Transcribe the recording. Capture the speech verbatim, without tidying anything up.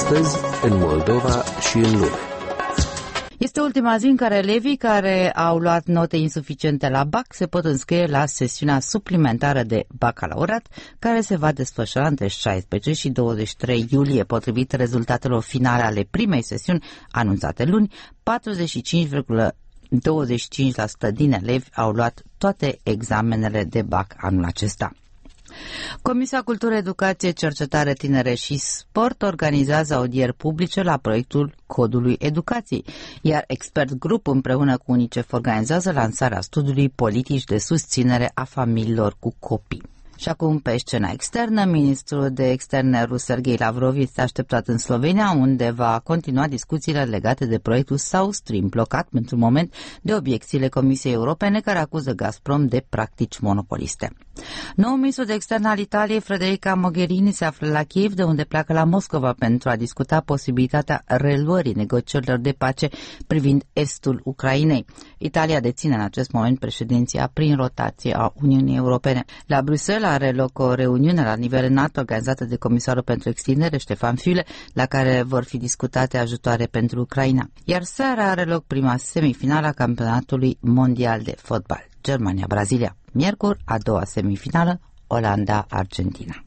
Astăzi, în Moldova și în lume. Este ultima zi în care elevii care au luat note insuficiente la BAC se pot înscrie la sesiunea suplimentară de bacalaureat, care se va desfășura între șaisprezece și douăzeci și trei iulie. Potrivit rezultatelor finale ale primei sesiuni anunțate luni, patruzeci și cinci virgulă douăzeci și cinci la sută din elevi au luat toate examenele de BAC anul acesta. Comisia Cultură, Educație, Cercetare, Tinere și Sport organizează audieri publice la proiectul Codului Educației, iar Expert Group împreună cu UNICEF organizează lansarea studiului Politici de susținere a familiilor cu copii. Și acum, pe scena externă, ministrul de externe rus Sergei Lavrov este așteptat în Slovenia, unde va continua discuțiile legate de proiectul South Stream, blocat pentru moment de obiecțiile Comisiei Europene, care acuză Gazprom de practici monopoliste. Noul ministru de externe al Italiei, Federica Mogherini, se află la Kiev, de unde pleacă la Moscova pentru a discuta posibilitatea reluării negocierilor de pace privind estul Ucrainei. Italia deține în acest moment președinția prin rotație a Uniunii Europene. La Bruxelles are loc o reuniune la nivel înalt organizată de Comisarul pentru Extindere, Ștefan Füle, la care vor fi discutate ajutoare pentru Ucraina. Iar seara are loc prima semifinală a campionatului mondial de fotbal, Germania-Brazilia. Miercuri, a doua semifinală, Olanda-Argentina.